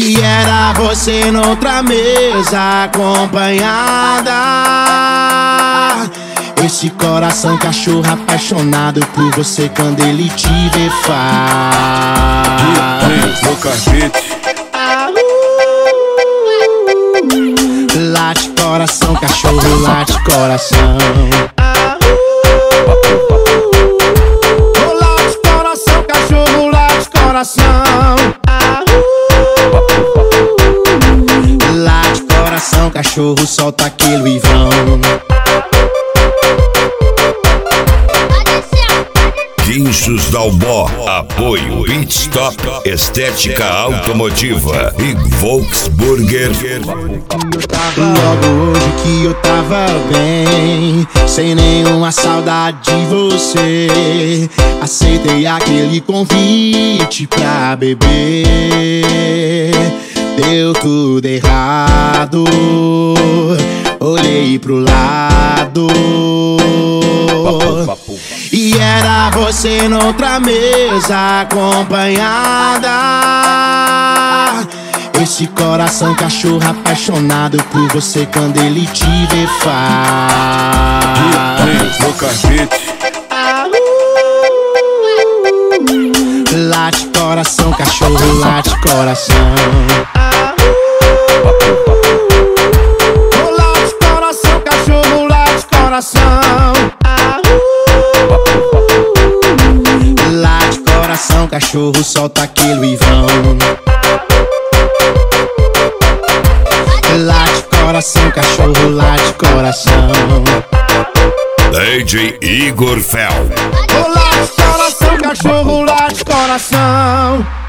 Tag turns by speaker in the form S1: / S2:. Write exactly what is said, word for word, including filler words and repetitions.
S1: E era você noutra mesa acompanhada. Esse coração cachorro apaixonado por você quando ele te vê faz.
S2: No carpete.
S1: Late coração, cachorro, late coração. Oh, late coração, cachorro, late coração. Late coração, cachorro, solta aquele Ivão.
S3: Guinchos Dalmor, apoio Pitstop, Estética Automotiva e Volksburger.
S1: Logo hoje que eu tava bem, sem nenhuma saudade de você, aceitei aquele convite pra beber. Deu tudo errado, olhei pro lado e era você noutra mesa acompanhada. Esse coração cachorro apaixonado por você quando ele te vê faz.
S2: No carpete.
S1: Late coração, cachorro, late coração. Oh, late coração, cachorro, late coração. Late coração, cachorro, solta aquele Ivão. Late coração, cachorro, late coração.
S3: D J Igor Fel.
S1: Oh, late coração, cachorro, late coração.